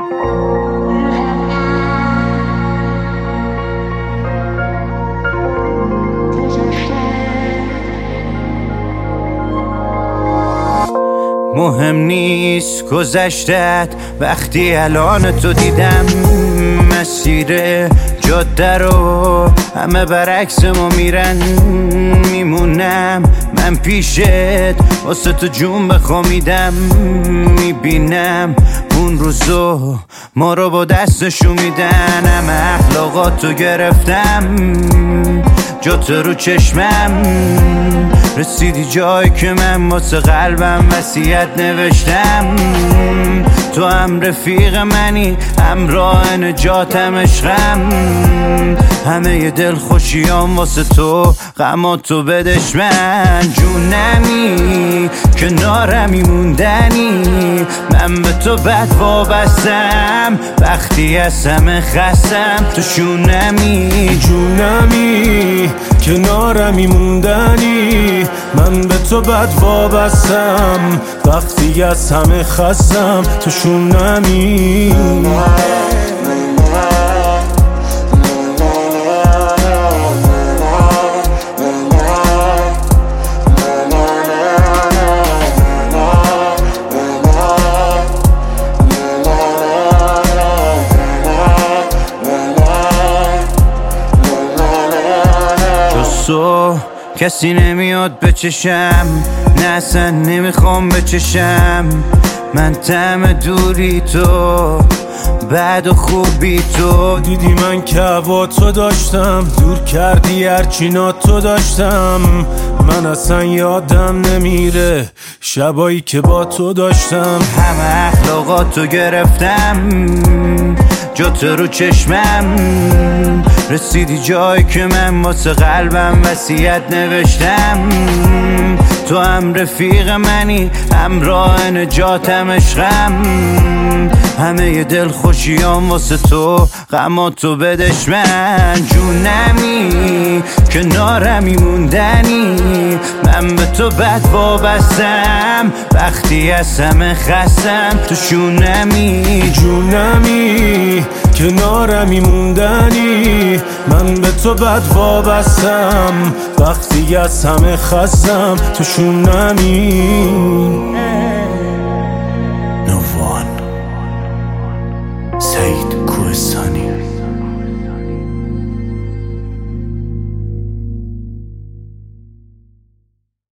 مهم نیست گذشتت وقتی الان تو دیدم، مسیر جاده رو همه برعکس ما میرن، میمونم من پیشت واسه تو جون بخوامیدم، میبینم اون روزو ما رو با دستشو میدن، همه اخلاقاتو گرفتم جات رو چشمم، رسیدی جایی که من واسه قلبم وصیت نوشتم، تو هم رفیق منی همراه نجاتم عشقم، همه ی دل خوشیام واسه تو غماتو بدش من، جونمی کنارمی موندنی، من به تو بد وابستم وقتی از همه خستم، تو شونمی جونمی کنارمی موندنی، من به تو بد وابستم وقتی از همه خستم، تو شونمی تو کسی نمیاد بچشم، نه اصلا نمیخوام بچشم، من طعم دوری تو بعد و خوبی تو، دیدی من که با تو داشتم، دور کردی هرچی تو داشتم، من اصلا یادم نمیره شبایی که با تو داشتم، همه اخلاقاتو گرفتم جات رو چشمم، رسیدی جایی که من واسه قلبم وصیت نوشتم، تو هم رفیق منی همراه نجاتم عشقم، همه ی دل خوشیام واسه تو غماتو بدش من، جونمی کنارمی موندنی، من به تو بد وابستم وقتی از همه خستم، تو شونمی جونمی کنارمی موندنی، من به تو بد وابستم وقتی از همه خستم، تو شونمی